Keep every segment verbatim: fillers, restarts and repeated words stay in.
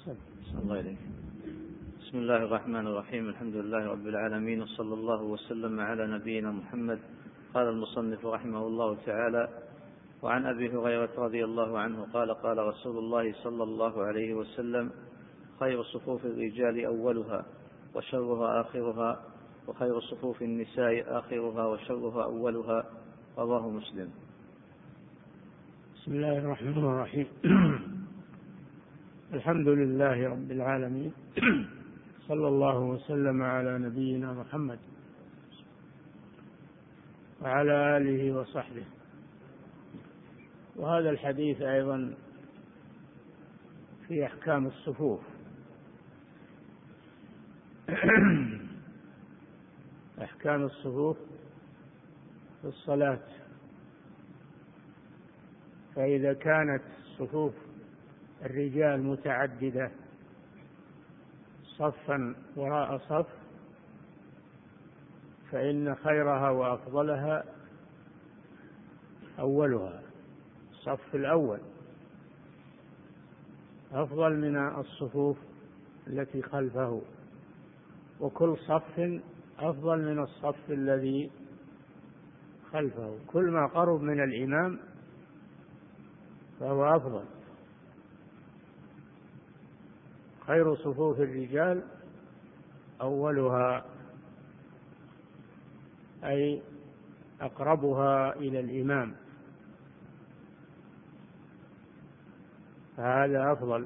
الله إليك. بسم الله الرحمن الرحيم. الحمد لله رب العالمين، وصلى الله وسلم على نبينا محمد. قال المصنف رحمه الله تعالى: وعن أبي هريرة رضي الله عنه قال: قال رسول الله صلى الله عليه وسلم: خير صفوف الرجال أولها وشرها آخرها، وخير صفوف النساء آخرها وشرها أولها. رواه مسلم. بسم الله الرحمن الرحيم. الحمد لله رب العالمين، صلى الله وسلم على نبينا محمد وعلى آله وصحبه. وهذا الحديث أيضا في أحكام الصفوف. أحكام الصفوف في الصلاة. فإذا كانت صفوف الرجال متعددة صفا وراء صف، فإن خيرها وأفضلها أولها، الصف الأول أفضل من الصفوف التي خلفه، وكل صف أفضل من الصف الذي خلفه. كل ما قرب من الإمام فهو أفضل. خير صفوف الرجال أولها، أي أقربها إلى الإمام، فهذا أفضل.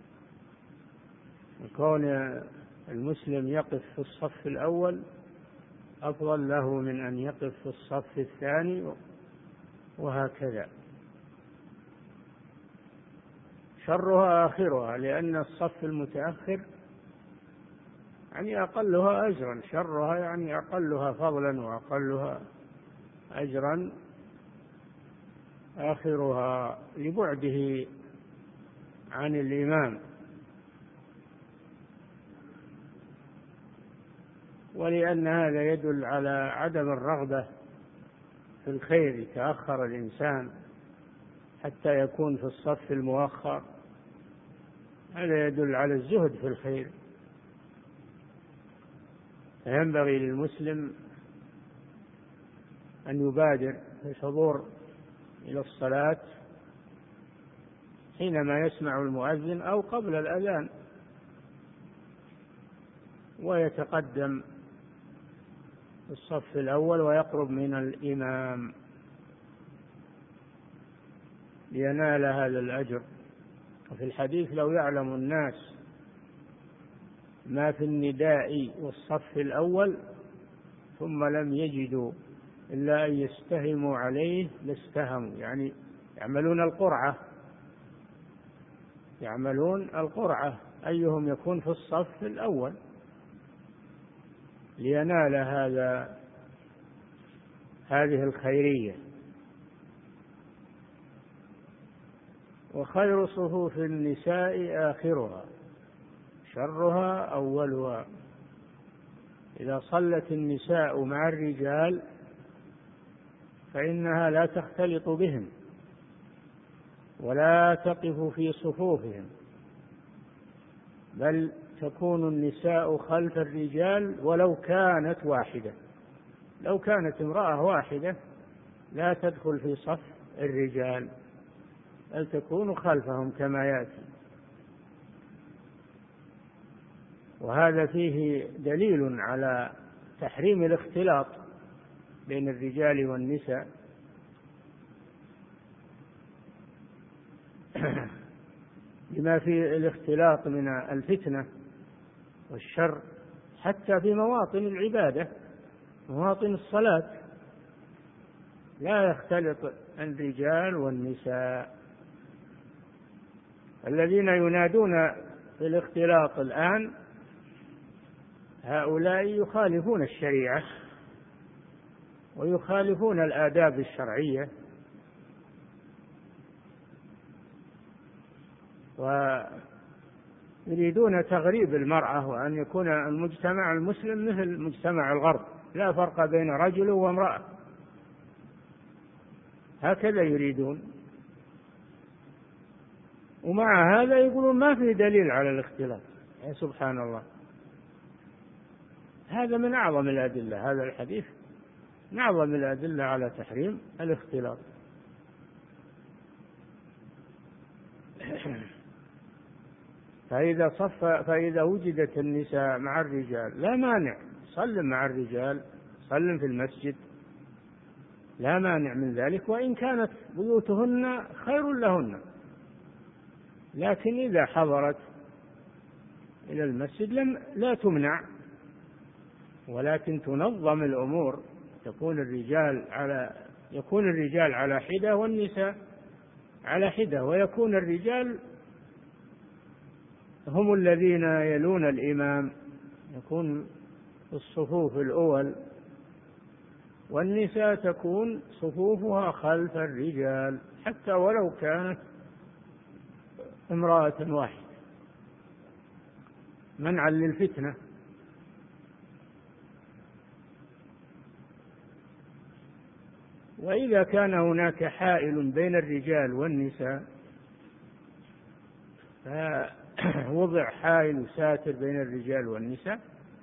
كون المسلم يقف في الصف الأول أفضل له من أن يقف في الصف الثاني، وهكذا. شرها آخرها، لأن الصف المتأخر يعني أقلها أجرا، شرها يعني أقلها فضلا وأقلها أجرا آخرها، لبعده عن الإمام، ولأن هذا يدل على عدم الرغبة في الخير. يتأخر الإنسان حتى يكون في الصف المؤخر، هذا يدل على الزهد في الخير. فينبغي للمسلم أن يبادر بالحضور إلى الصلاة حينما يسمع المؤذن أو قبل الأذان، ويتقدم في الصف الأول ويقرب من الإمام لينال هذا الأجر. وفي الحديث: لو يعلم الناس ما في النداء والصف الأول ثم لم يجدوا إلا أن يستهموا عليه لاستهموا، يعني يعملون القرعة، يعملون القرعة أيهم يكون في الصف الأول لينال هذا هذه الخيرية. وخير صفوف النساء آخرها شرها أولها. إذا صلت النساء مع الرجال فإنها لا تختلط بهم ولا تقف في صفوفهم، بل تكون النساء خلف الرجال ولو كانت واحدة. لو كانت امرأة واحدة لا تدخل في صف الرجال، بل تكون خلفهم كما يأتي. وهذا فيه دليل على تحريم الاختلاط بين الرجال والنساء، لما في الاختلاط من الفتنة والشر، حتى في مواطن العبادة، مواطن الصلاة لا يختلط الرجال والنساء. الذين ينادون في الاختلاط الآن هؤلاء يخالفون الشريعة ويخالفون الآداب الشرعية، ويريدون تغريب المرأة، وأن يكون المجتمع المسلم مثل مجتمع الغرب، لا فرق بين رجل وامرأة، هكذا يريدون. ومع هذا يقولون ما في دليل على الاختلاط. يا سبحان الله، هذا من أعظم الأدلة، هذا الحديث من أعظم الأدلة على تحريم الاختلاط. فإذا صف فإذا وجدت النساء مع الرجال لا مانع، صلٍ مع الرجال، صلٍ في المسجد، لا مانع من ذلك، وإن كانت بيوتهن خير لهن. لكن إذا حضرت إلى المسجد لم لا تمنع، ولكن تنظم الأمور، تكون الرجال على يكون الرجال على حدة والنساء على حدة، ويكون الرجال هم الذين يلون الإمام، يكون الصفوف الأول، والنساء تكون صفوفها خلف الرجال حتى ولو كانت امرأة واحدة، منعا للفتنة. وإذا كان هناك حائل بين الرجال والنساء، فوضع حائل ساتر بين الرجال والنساء،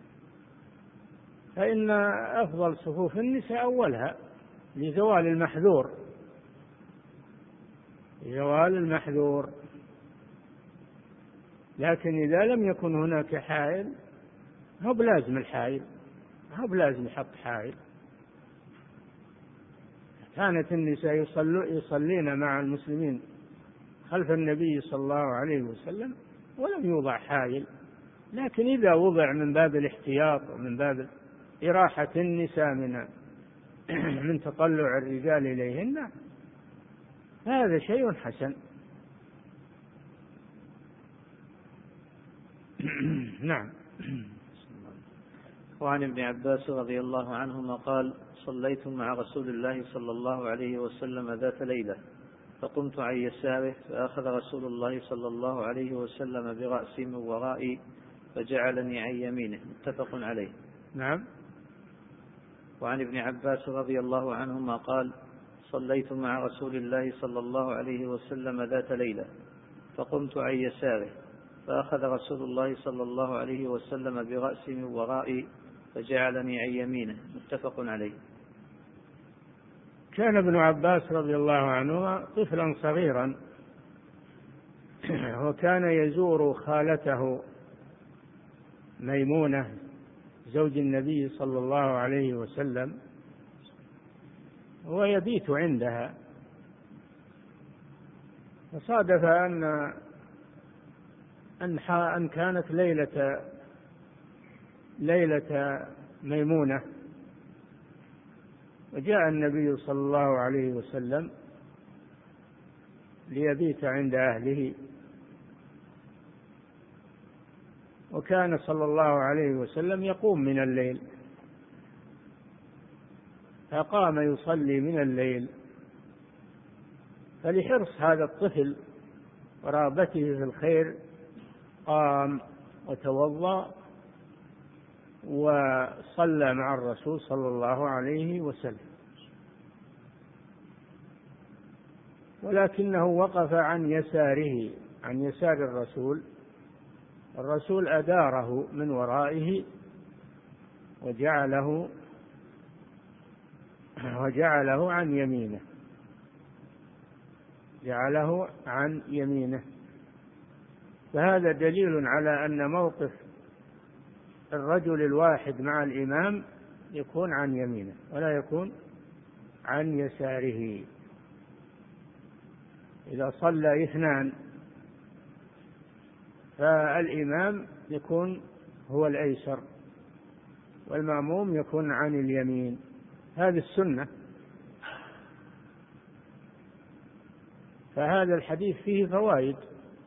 فإن أفضل صفوف النساء أولها لزوال المحذور، زوال المحذور. لكن إذا لم يكن هناك حائل هو بلازم الحائل، هو بلازم يحط حائل. كانت النساء يصلين مع المسلمين خلف النبي صلى الله عليه وسلم ولم يوضع حائل، لكن إذا وضع من باب الاحتياط ومن باب إراحة النساء من من تطلع الرجال إليهن هذا شيء حسن. نعم. وعن ابن عباس رضي الله عنهما قال: صليت مع رسول الله صلى الله عليه وسلم ذات ليلة، فقمت عن يساره، فأخذ رسول الله صلى الله عليه وسلم برأسي من ورائي فجعلني عن يمينه، متفق عليه. نعم. وعن ابن عباس رضي الله عنهما قال: صليت مع رسول الله صلى الله عليه وسلم ذات ليلة، فقمت عن يساره، فأخذ رسول الله صلى الله عليه وسلم برأسي من ورائي فجعلني عن يمينه، متفق عليه. كان ابن عباس رضي الله عنه طفلا صغيرا، وكان يزور خالته ميمونة زوج النبي صلى الله عليه وسلم ويبيت عندها. فصادف أن أن كانت ليلة ليلة ميمونة، وجاء النبي صلى الله عليه وسلم ليبيت عند أهله، وكان صلى الله عليه وسلم يقوم من الليل، فقام يصلي من الليل. فلحرص هذا الطفل ورغبته في الخير قام وتوضأ وصلى مع الرسول صلى الله عليه وسلم، ولكنه وقف عن يساره، عن يسار الرسول. الرسول أداره من ورائه وجعله وجعله عن يمينه، جعله عن يمينه. فهذا دليل على أن موقف الرجل الواحد مع الإمام يكون عن يمينه ولا يكون عن يساره. إذا صلى اثنان فالإمام يكون هو الأيسر والمأموم يكون عن اليمين، هذه السنة. فهذا الحديث فيه فوائد.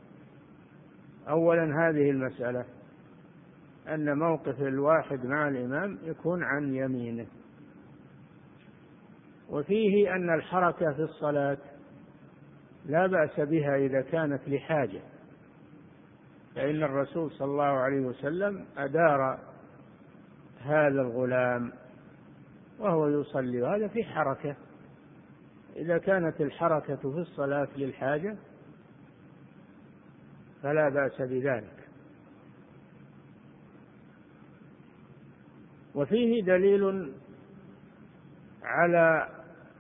أولا هذه المسألة أن موقف الواحد مع الإمام يكون عن يمينه، وفيه أن الحركة في الصلاة لا بأس بها إذا كانت لحاجة، فإن الرسول صلى الله عليه وسلم أدار هذا الغلام وهو يصلي، وهذا في حركة. إذا كانت الحركة في الصلاة للحاجة فلا بأس بذلك. وفيه دليل على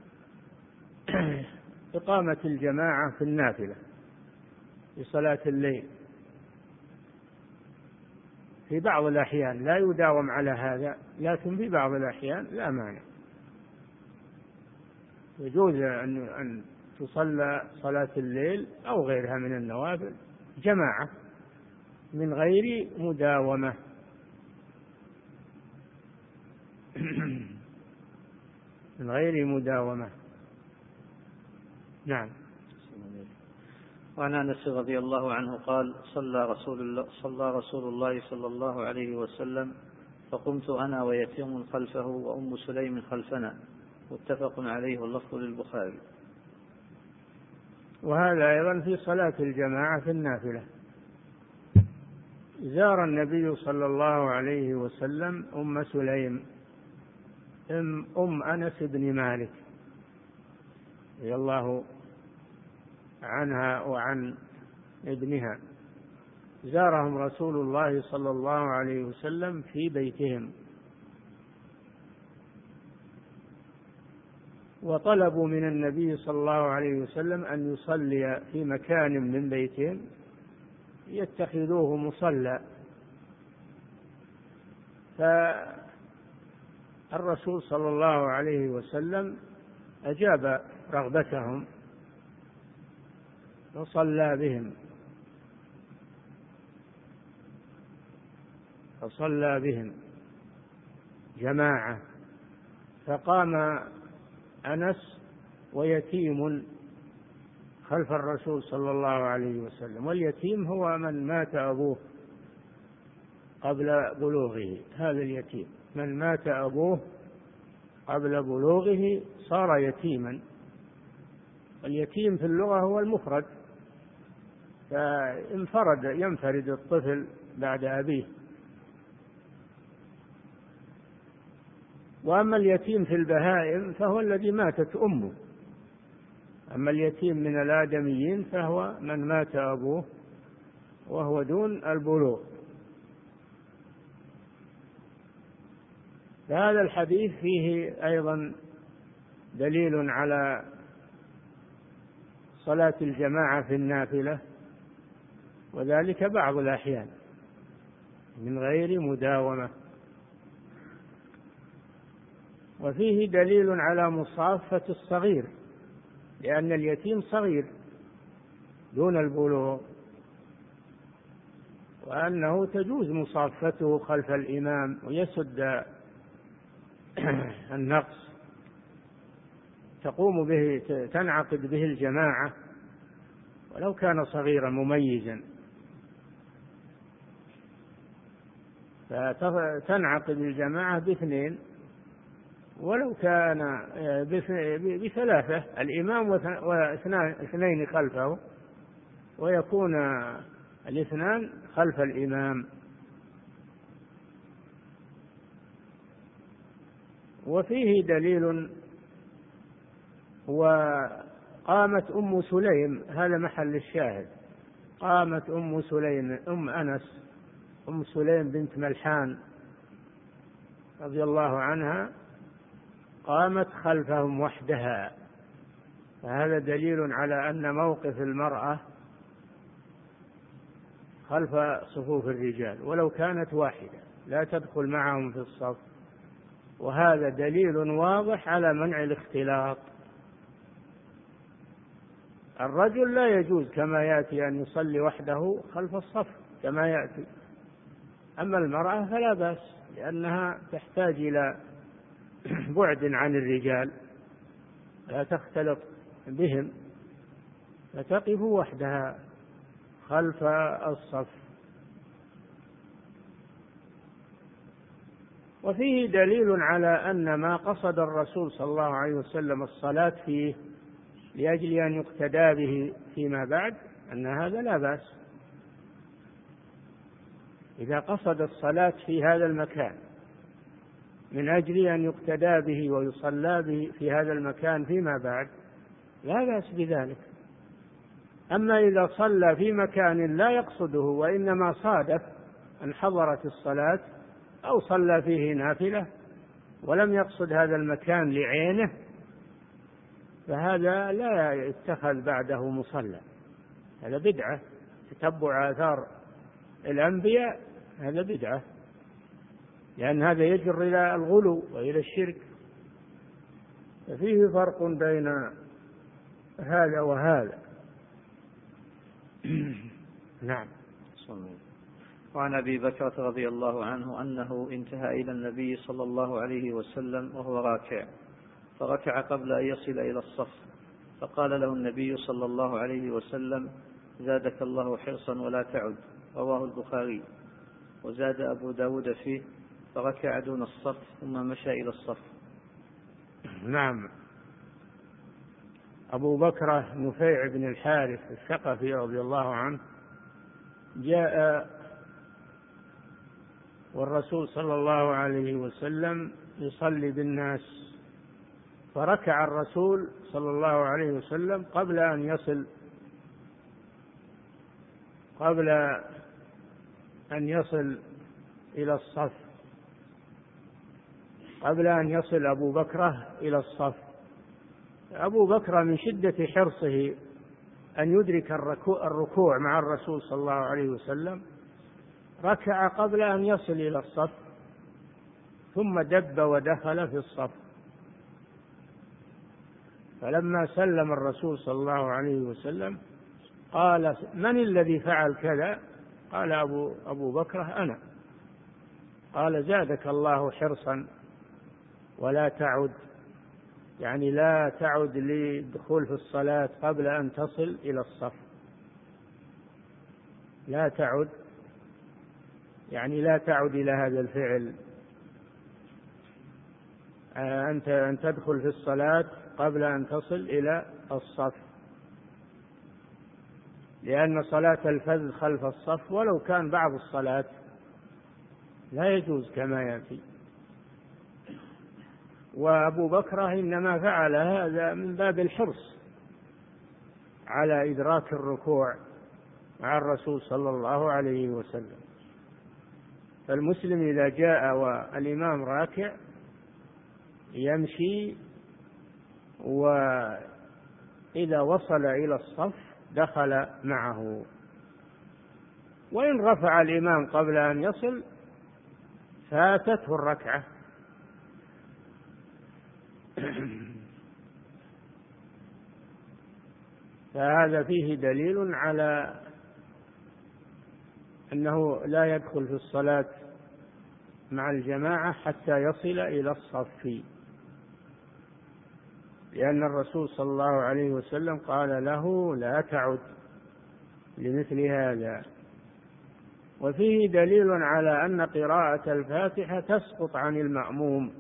إقامة الجماعة في النافلة في صلاة الليل في بعض الأحيان، لا يداوم على هذا، لكن في بعض الأحيان لا مانع، يجوز أن تصلى صلاة الليل أو غيرها من النوافل جماعة من غير مداومة. من غير مداومة. نعم. وعن أنس رضي الله عنه قال: صلى رسول الله صلى رسول الله صلى الله عليه وسلم فقمت أنا ويتيم خلفه وأم سليم خلفنا، متفق عليه واللفظ للبخاري. وهذا أيضا في صلاة الجماعة في النافلة. زار النبي صلى الله عليه وسلم أم سليم أم أنس بن مالك رضي الله عنها وعن ابنها، زارهم رسول الله صلى الله عليه وسلم في بيتهم، وطلبوا من النبي صلى الله عليه وسلم أن يصلي في مكان من بيتهم يتخذوه مصلى، فالرسول صلى الله عليه وسلم أجاب رغبتهم وصلى بهم فصلى بهم جماعة. فقام أنس ويتيم خلف الرسول صلى الله عليه وسلم، واليتيم هو من مات أبوه قبل بلوغه، هذا اليتيم من مات أبوه قبل بلوغه صار يتيما. اليتيم في اللغة هو المفرد، فانفرد ينفرد الطفل بعد أبيه. وأما اليتيم في البهائم فهو الذي ماتت أمه، أما اليتيم من الآدميين فهو من مات أبوه وهو دون البلوغ. فهذا الحديث فيه أيضا دليل على صلاة الجماعة في النافلة، وذلك بعض الأحيان من غير مداومة. وفيه دليل على مصافة الصغير، لأن اليتيم صغير دون البلوغ، وأنه تجوز مصافته خلف الإمام ويسد النقص، تقوم به تنعقد به الجماعة ولو كان صغيرا مميزا، فتنعقد الجماعة باثنين ولو كان بثلاثة، الإمام واثنين خلفه، ويكون الاثنان خلف الإمام. وفيه دليل، وقامت أم سليم، هذا محل الشاهد، قامت أم سليم أم أنس أم سليم بنت ملحان رضي الله عنها، قامت خلفهم وحدها، فهذا دليل على أن موقف المرأة خلف صفوف الرجال ولو كانت واحدة، لا تدخل معهم في الصف، وهذا دليل واضح على منع الاختلاط. الرجل لا يجوز كما يأتي أن يصلي وحده خلف الصف كما يأتي، أما المرأة فلا بأس، لأنها تحتاج إلى بعد عن الرجال لا تختلط بهم، فتقف وحدها خلف الصف. وفيه دليل على أن ما قصد الرسول صلى الله عليه وسلم الصلاة فيه لأجل أن يقتدى به فيما بعد، أن هذا لا بأس. إذا قصد الصلاة في هذا المكان من أجل أن يقتدى به ويصلى به في هذا المكان فيما بعد، لا بأس بذلك. أما إذا صلى في مكان لا يقصده وإنما صادف أن حضرت الصلاة أو صلى فيه نافلة ولم يقصد هذا المكان لعينه فهذا لا يتخذ بعده مصلى، هذا بدعة. تتبع آثار الأنبياء هذا بدعة، لأن هذا يجر إلى الغلو وإلى الشرك، ففيه فرق بين هذا وهذا. نعم. وعن أبي بكرة رضي الله عنه أنه انتهى إلى النبي صلى الله عليه وسلم وهو راكع، فركع قبل أن يصل إلى الصف، فقال له النبي صلى الله عليه وسلم: زادك الله حرصا ولا تعد. رواه البخاري. وزاد أبو داود فيه: فركع دون الصف ثم مشى إلى الصف. نعم. أبو بكر نفيع بن الحارث الثقفي رضي الله عنه جاء والرسول صلى الله عليه وسلم يصلي بالناس، فركع الرسول صلى الله عليه وسلم قبل أن يصل قبل أن يصل إلى الصف قبل أن يصل أبو بكر إلى الصف. أبو بكر من شدة حرصه أن يدرك الركوع مع الرسول صلى الله عليه وسلم ركع قبل أن يصل إلى الصف، ثم دب ودخل في الصف. فلما سلم الرسول صلى الله عليه وسلم قال: من الذي فعل كذا؟ قال أبو, أبو بكر: أنا. قال: زادك الله حرصا ولا تعد، يعني لا تعد للدخول في الصلاة قبل أن تصل إلى الصف. لا تعد يعني لا تعد إلى هذا الفعل، أنت أن تدخل في الصلاة قبل أن تصل إلى الصف، لأن صلاة الفذ خلف الصف ولو كان بعض الصلاة لا يجوز كما يأتي. وأبو بكر إنما فعل هذا من باب الحرص على إدراك الركوع مع الرسول صلى الله عليه وسلم. فالمسلم إذا جاء والإمام راكع يمشي، وإذا وصل إلى الصف دخل معه، وإن رفع الإمام قبل أن يصل فاتته الركعة. فهذا فيه دليل على أنه لا يدخل في الصلاة مع الجماعة حتى يصل إلى الصف، لأن الرسول صلى الله عليه وسلم قال له: لا تعد لمثل هذا. وفيه دليل على أن قراءة الفاتحة تسقط عن المأموم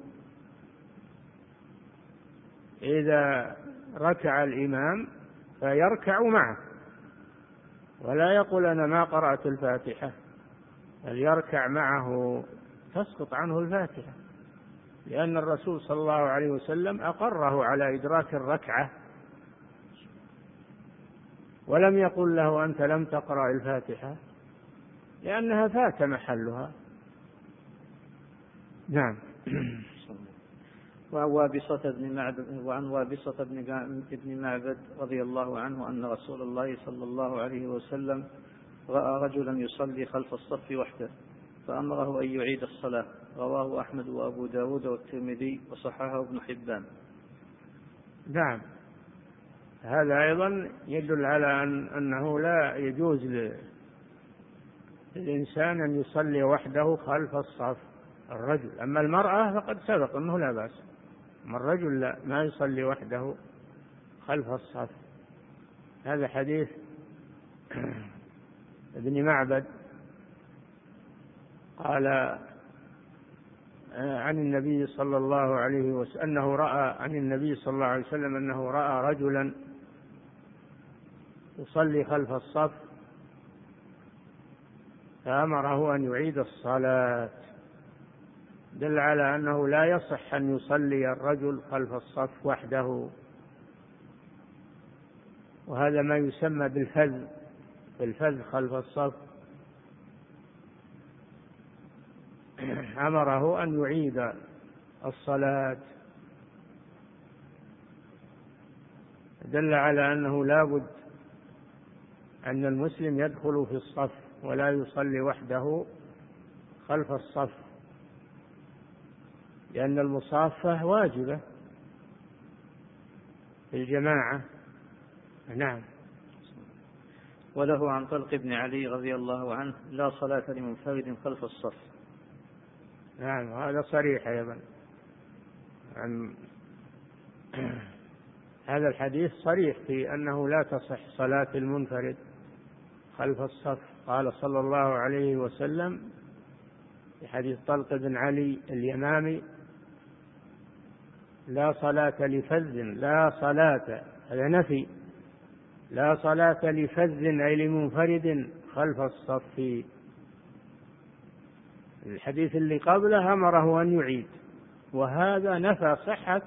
إذا ركع الإمام فيركع معه، ولا يقول: أنا ما قرأت الفاتحة، بل يركع معه، تسقط عنه الفاتحة، لأن الرسول صلى الله عليه وسلم أقره على إدراك الركعة ولم يقل له: أنت لم تقرأ الفاتحة، لأنها فات محلها. نعم. وعن وابصة بن معبد, وعن وابصة بن معبد رضي الله عنه أن رسول الله صلى الله عليه وسلم رأى رجلا يصلي خلف الصف وحده فأمره أن يعيد الصلاة. رواه أحمد وأبو داود والترمذي وصححه ابن حبان. نعم. هذا أيضا يدل على أن أنه لا يجوز للإنسان أن يصلي وحده خلف الصف الرجل. أما المرأة فقد سبق أنه لا بأس، أما الرجل لا، ما يصلي وحده خلف الصف. هذا حديث ابن معبد قال عن النبي صلى الله عليه وسلم أنه رأى عن النبي صلى الله عليه وسلم أنه رأى رجلا يصلي خلف الصف فأمره أن يعيد الصلاة، دل على أنه لا يصح أن يصلي الرجل خلف الصف وحده. وهذا ما يسمى بالفذ، بالفذ خلف الصف. أمره أن يعيد الصلاة، دل على أنه لا بد أن المسلم يدخل في الصف ولا يصلي وحده خلف الصف، لأن المصافة واجبة في الجماعة. نعم. وله عن طلق بن علي رضي الله عنه: لا صلاة لمنفرد خلف الصف. نعم، هذا صريح أيضا. عن هذا الحديث صريح في أنه لا تصح صلاة المنفرد خلف الصف. قال صلى الله عليه وسلم في حديث طلق بن علي اليمامي: لا صلاة لفذ، لا صلاة، هذا نفي، لا صلاة لفذ أي لمنفرد خلف الصف. الحديث اللي قبله أمره أن يعيد، وهذا نفى صحة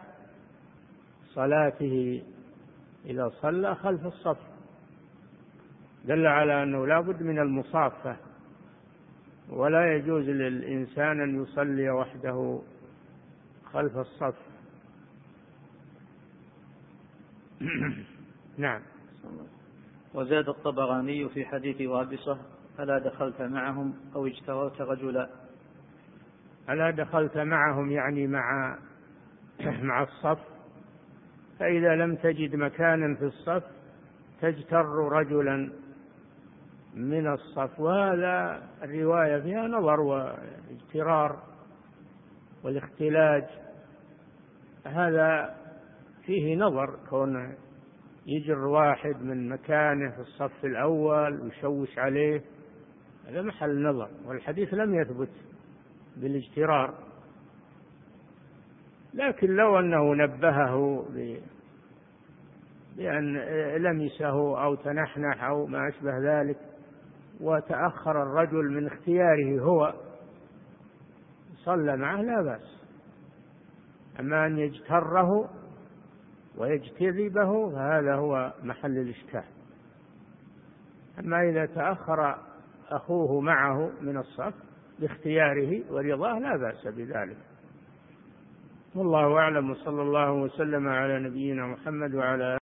صلاته إذا صلى خلف الصف، دل على أنه لا بد من المصافة، ولا يجوز للإنسان أن يصلي وحده خلف الصف. نعم. وزاد الطبراني في حديث وابصة: ألا دخلت معهم أو اجتررت رجلا. ألا دخلت معهم يعني مع مع الصف، فإذا لم تجد مكانا في الصف تجتر رجلا من الصف. وهذا الرواية فيها نظر واجترار والاختلاج، هذا فيه نظر، كون يجر واحد من مكانه في الصف الأول ويشوش عليه، هذا محل نظر، والحديث لم يثبت بالاجترار. لكن لو أنه نبهه بأن لمسه أو تنحنح أو ما أشبه ذلك، وتأخر الرجل من اختياره هو صلى معه لا بأس. أما أن يجتره ويجتذبه فهذا هو محل الإشكال. أما إذا تأخر أخوه معه من الصف باختياره ورضاه لا بأس بذلك. والله أعلم، وصلى الله وسلم على نبينا محمد وعلى